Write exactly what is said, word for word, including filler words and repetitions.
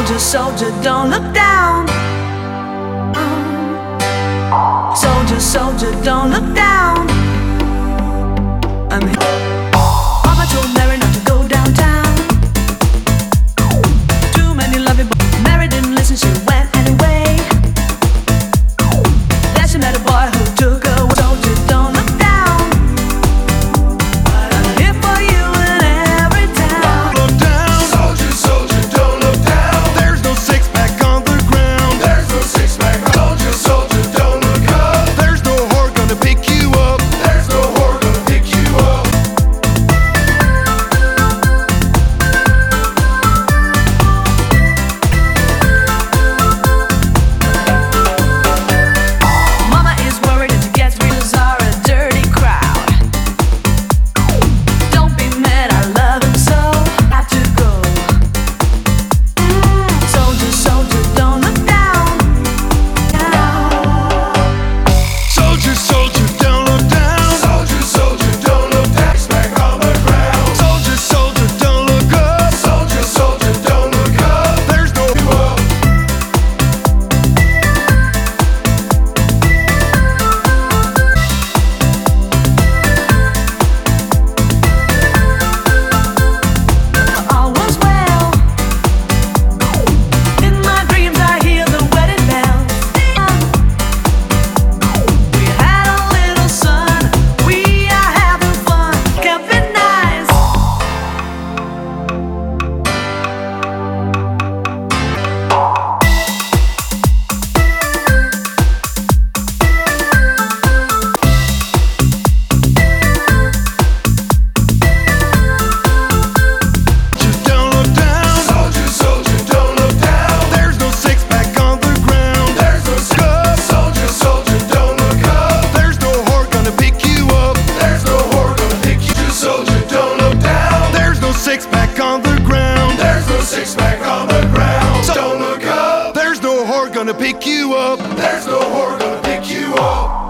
Soldier, soldier, don't look down. Soldier, soldier, don't look down. I'm here. Mama told Mary not to go downtown. Too many loving boys. Mary didn't listen, she went anyway. Then she met a boy who took her. Soldier, don't look down. I'm here for you in every town. Look down. Soldier, soldier, don't look down. There's no six pack on the ground. There's no six pack. Soldier, soldier, don't look up. There's no whore gonna pick you up. There's no whore gonna pick you up. Mama is worried if she gets reels are a dirty crowd. Don't be mad, I love him so. Have to go. Soldier, soldier, don't look down. Soldier, soldier, don't look down. Soldier, soldier, don't look down. Six pack on the ground. Soldier, soldier, don't look up. Soldier, soldier, don't look up. There's no you up. All was well. In my dreams I hear the wedding bells. We had a little son. We are having fun. Kept it nice. Just don't look down. Soldier, soldier, don't look down. There's no six pack on the ground. There's no six pack. Soldier, soldier, don't look up. There's no whore gonna pick you up. There's no whore gonna pick you up. Soldier, don't look down. There's no six pack on the ground. There's no six pack on the ground. So don't look up. There's no whore gonna pick you up. There's no whore gonna pick you up.